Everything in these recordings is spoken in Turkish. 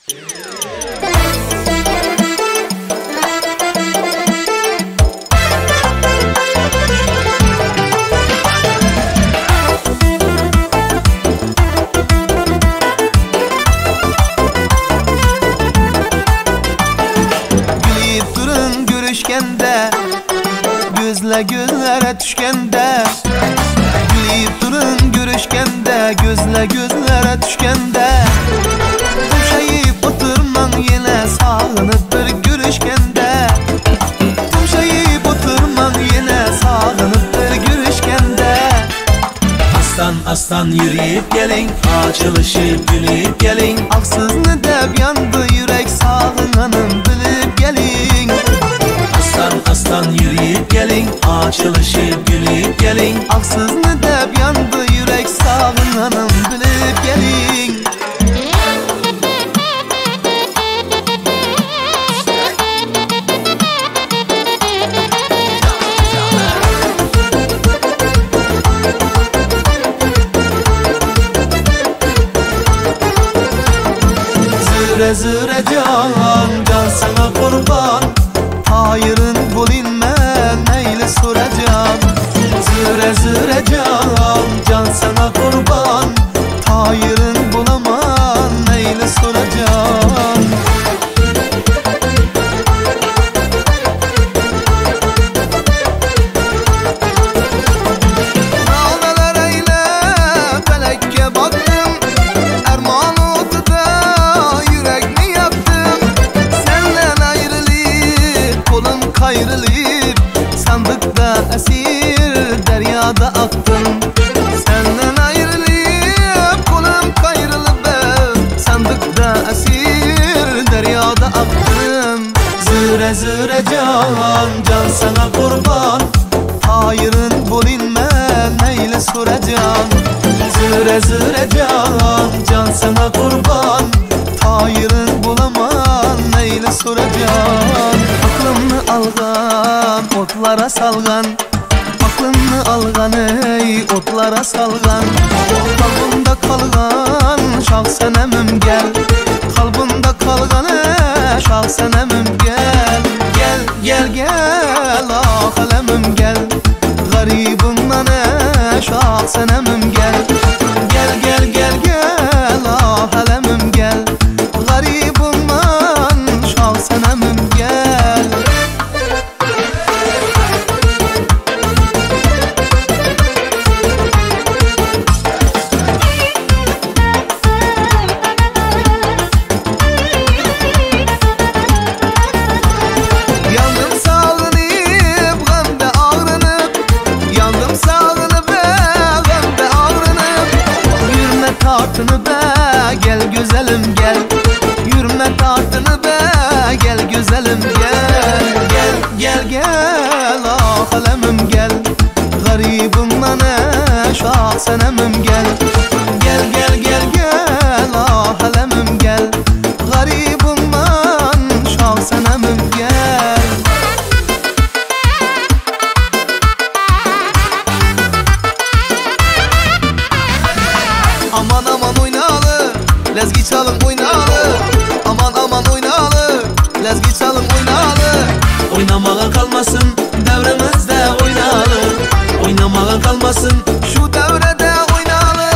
Gülüp durun görüşkende, gözle gözlere düşkende. Gülüp durun görüşkende, gözle gözlere düşkende. Tumşayıp oturman yine sağlanıp bir görüşkende. Tumşayıp oturman yine sağlanıp bir görüşkende. Aslan aslan yürüyüp gelin, açılışıp gülüp gelin. Aksız ne deb yandı yürek sağlananım bilip gelin. Aslan aslan yürüyüp gelin, açılışıp gülüp gelin. Aksız ne deb yandı yürek sağlananım bilip gelin. Züre züre can sana kurban. Hayırın bulinmen neyle soracağım. Züre züre can sana kurban. Hayırın bulaman neyle soracağım. Nağdalar eyle felekke baktım. Erman oldu da yürek mi yaktım. Senden ayrılıp kolum kayrılıp, sandıkta esir deryada aktım. Senden ayrılıp kolum kayrılıp, sandıkta esir deryada aktım. Züre züre can sana kurban. Hayırın bulinmen neyle soracağım. Züre züre can sana kurban. Hayırın bulaman neyle soracağım. Aklımı algan otlara salgan. Aklımı algan ey otlara salgan. Kalbimde kalgan şah senemim gel. Kalbimde kalgan ey şah senemim gel. Gel gel gel ah alemim gel. Garibimden ey şah senemim gel. Gel gel gel gel ah alemim gel. Garibimden şah senemim gel. Yandım sağlanıp gamda ağrınıp. Yandım sağlanıp gamda ağrınıp. Yürüme tartını be gel güzelim gel. Yürüme tartını be gel güzelim gel. Gel gel gel ah alemim gel. Garibimden ey şah senemim gel. Gel gel gel gel ah alemim gel. Garibimden şah senemim gel. Aman aman oynalı, lezgi çalın oynalı. Aman aman oynalı, lezgi çalın oynalı. Oynamağa kalmasın devremizde oynalı. Oynamağa kalmasın Şu devrede oynalı.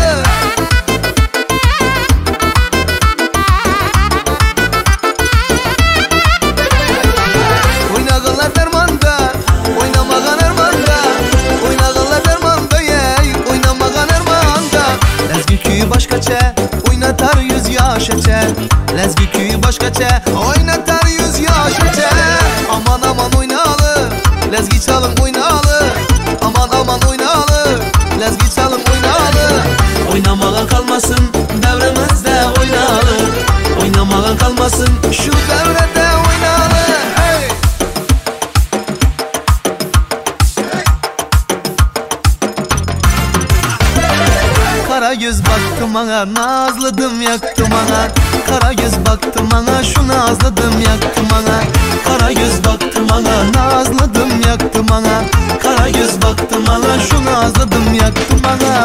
Oynağılar dermanda, oynamağa dermanda. Oynağılar dermanda yey, oynamağa dermanda. Lezgi köyü başkaça, oynatar 100 yaş eçe. Lezgi köyü başkaça, oynatar 100 yaş eçe. Aman aman oynalı, lezgi çalın oynalı. Aman aman oynalı, lezgi çalın oynalı. oynamağa kalmasın devremizde oynalı. Oynamağa kalmasın Şu devrede oynalı. Hey! Kara göz baktım ana, nazladım yaktım ana. Kara göz baktım ana, şu nazladım yaktım ana. Kara göz baktım ana, nazladım yaktım ana. Kara göz baktım ana, şu nazladım yaktım ana.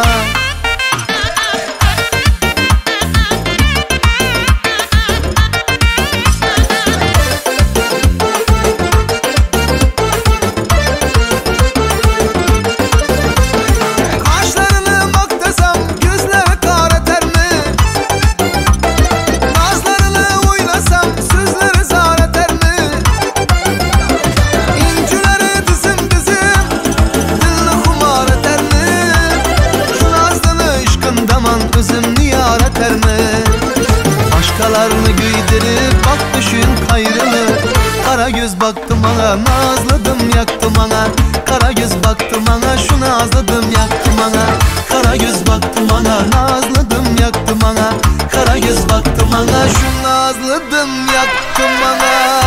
Saçlarını giydirip bak düşün kayrılı. Kara göz baktım ana, nazladım yaktım ana. Kara göz baktım ana, şu nazladım yaktım ana. Kara göz baktım ana, nazladım yaktım ana. Kara göz baktım ana, şu nazladım yaktım ana.